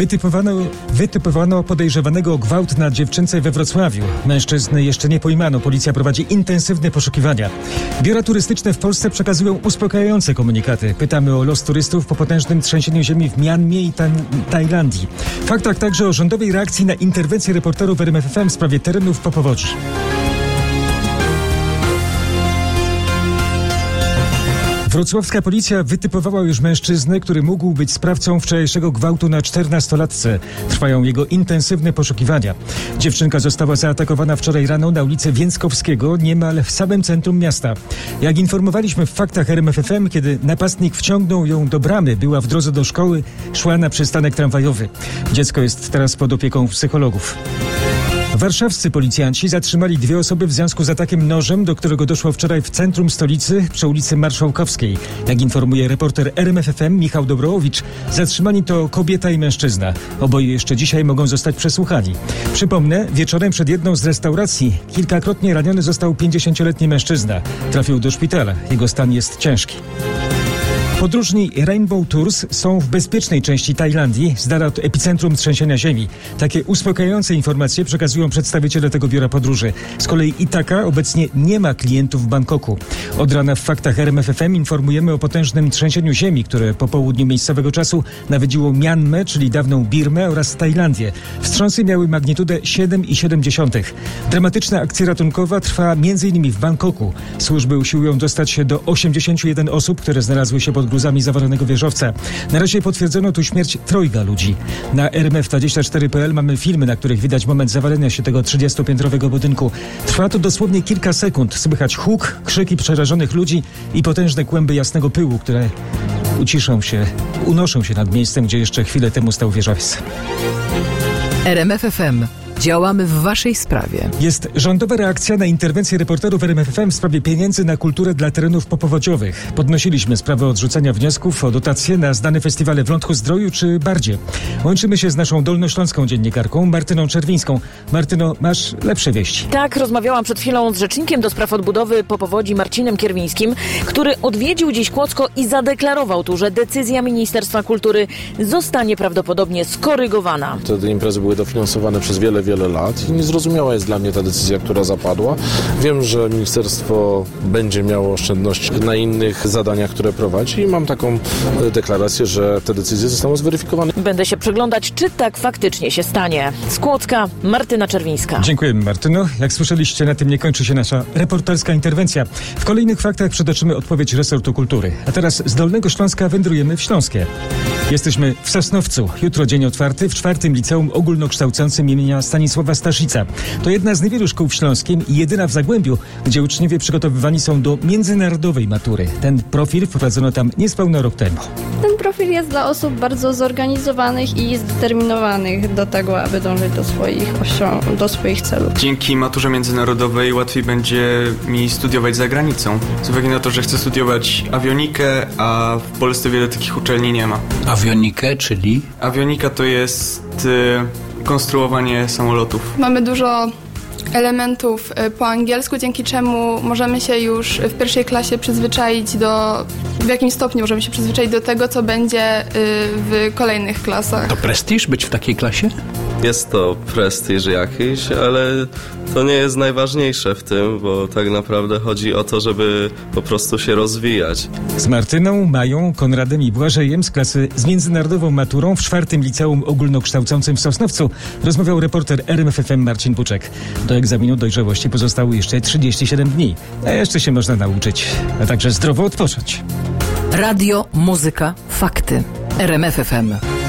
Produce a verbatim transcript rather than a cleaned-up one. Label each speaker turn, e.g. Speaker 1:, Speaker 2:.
Speaker 1: Wytypowano, wytypowano podejrzewanego o gwałt na dziewczynce we Wrocławiu. Mężczyzny jeszcze nie pojmano. Policja prowadzi intensywne poszukiwania. Biura turystyczne w Polsce przekazują uspokajające komunikaty. Pytamy o los turystów po potężnym trzęsieniu ziemi w Mjanmie i Tan- Tajlandii. W faktach także o rządowej reakcji na interwencję reporterów R M F F M w sprawie terenów po powodzi. Wrocławska policja wytypowała już mężczyznę, który mógł być sprawcą wczorajszego gwałtu na czternastolatce. Trwają jego intensywne poszukiwania. Dziewczynka została zaatakowana wczoraj rano na ulicy Więckowskiego, niemal w samym centrum miasta. Jak informowaliśmy w faktach R M F F M, kiedy napastnik wciągnął ją do bramy, była w drodze do szkoły, szła na przystanek tramwajowy. Dziecko jest teraz pod opieką psychologów. Warszawscy policjanci zatrzymali dwie osoby w związku z atakiem nożem, do którego doszło wczoraj w centrum stolicy przy ulicy Marszałkowskiej. Jak informuje reporter R M F F M Michał Dobrołowicz, zatrzymani to kobieta i mężczyzna. Oboje jeszcze dzisiaj mogą zostać przesłuchani. Przypomnę, wieczorem przed jedną z restauracji kilkakrotnie raniony został pięćdziesięcioletni mężczyzna. Trafił do szpitala. Jego stan jest ciężki. Podróżni Rainbow Tours są w bezpiecznej części Tajlandii, z dala od epicentrum trzęsienia ziemi. Takie uspokajające informacje przekazują przedstawiciele tego biura podróży. Z kolei Ithaca obecnie nie ma klientów w Bangkoku. Od rana w faktach R M F F M informujemy o potężnym trzęsieniu ziemi, które po południu miejscowego czasu nawiedziło Mjanmę, czyli dawną Birmę, oraz Tajlandię. Wstrząsy miały magnitudę siedem i siedem dziesiątych. Dramatyczna akcja ratunkowa trwa między innymi w Bangkoku. Służby usiłują dostać się do osiemdziesięciu jeden osób, które znalazły się pod gruzami zawalonego wieżowca. Na razie potwierdzono tu śmierć trojga ludzi. Na R M F dwadzieścia cztery kropka p l mamy filmy, na których widać moment zawalenia się tego trzydziestopiętrowego budynku. Trwa to dosłownie kilka sekund. Słychać huk, krzyki przerażonych ludzi i potężne kłęby jasnego pyłu, które uciszą się, unoszą się nad miejscem, gdzie jeszcze chwilę temu stał wieżowiec.
Speaker 2: R M F F M. Działamy w waszej sprawie.
Speaker 1: Jest rządowa reakcja na interwencję reporterów R M F F M w sprawie pieniędzy na kulturę dla terenów popowodziowych. Podnosiliśmy sprawę odrzucenia wniosków o dotacje na znane festiwale w Lądku-Zdroju czy Bardzie. Łączymy się z naszą dolnośląską dziennikarką Martyną Czerwińską. Martyno, masz lepsze wieści.
Speaker 3: Tak, rozmawiałam przed chwilą z rzecznikiem do spraw odbudowy po powodzi Marcinem Kierwińskim, który odwiedził dziś Kłodzko i zadeklarował tu, że decyzja Ministerstwa Kultury zostanie prawdopodobnie skorygowana.
Speaker 4: Te imprezy były dofinansowane przez wiele, wiele lat i niezrozumiała jest dla mnie ta decyzja, która zapadła. Wiem, że ministerstwo będzie miało oszczędności na innych zadaniach, które prowadzi i mam taką deklarację, że te decyzje zostaną zweryfikowane.
Speaker 3: Będę się przyglądać, czy tak faktycznie się stanie. Z Kłodzka, Martyna Czerwińska.
Speaker 1: Dziękujemy, Martyno. Jak słyszeliście, na tym nie kończy się nasza reporterska interwencja. W kolejnych faktach przytoczymy odpowiedź resortu kultury. A teraz z Dolnego Śląska wędrujemy w Śląskie. Jesteśmy w Sosnowcu. Jutro dzień otwarty w czwartym liceum ogólnokształcącym imienia Stanisława Staszica. To jedna z niewielu szkół w Śląskiem i jedyna w Zagłębiu, gdzie uczniowie przygotowywani są do międzynarodowej matury. Ten profil wprowadzono tam niespełna rok temu.
Speaker 5: Ten profil jest dla osób bardzo zorganizowanych i zdeterminowanych do tego, aby dążyć do swoich osią- do swoich celów.
Speaker 6: Dzięki maturze międzynarodowej łatwiej będzie mi studiować za granicą. Z uwagi na to, że chcę studiować awionikę, a w Polsce wiele takich uczelni nie ma.
Speaker 7: Awionikę, czyli?
Speaker 6: Awionika to jest y, konstruowanie samolotów.
Speaker 8: Mamy dużo elementów po angielsku, dzięki czemu możemy się już w pierwszej klasie przyzwyczaić do, w jakimś stopniu możemy się przyzwyczaić do tego, co będzie w kolejnych klasach.
Speaker 7: To prestiż być w takiej klasie?
Speaker 9: Jest to prestiż jakiś, ale to nie jest najważniejsze w tym, bo tak naprawdę chodzi o to, żeby po prostu się rozwijać.
Speaker 1: Z Martyną, Mają, Konradem i Błażejem z klasy z międzynarodową maturą w czwartym liceum ogólnokształcącym w Sosnowcu rozmawiał reporter R M F F M Marcin Buczek. Do egzaminu dojrzałości pozostało jeszcze trzydzieści siedem dni, a jeszcze się można nauczyć, a także zdrowo odpocząć.
Speaker 2: Radio, muzyka, fakty. R M F F M.